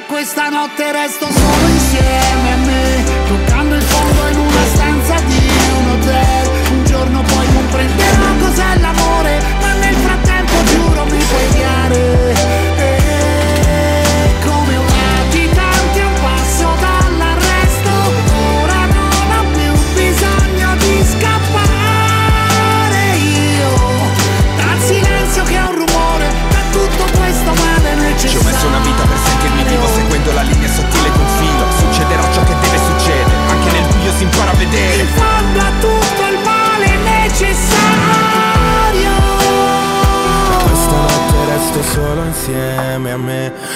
questa notte resto solo insieme a me, toccando il fondo in una stanza di un hotel. Un giorno poi comprenderai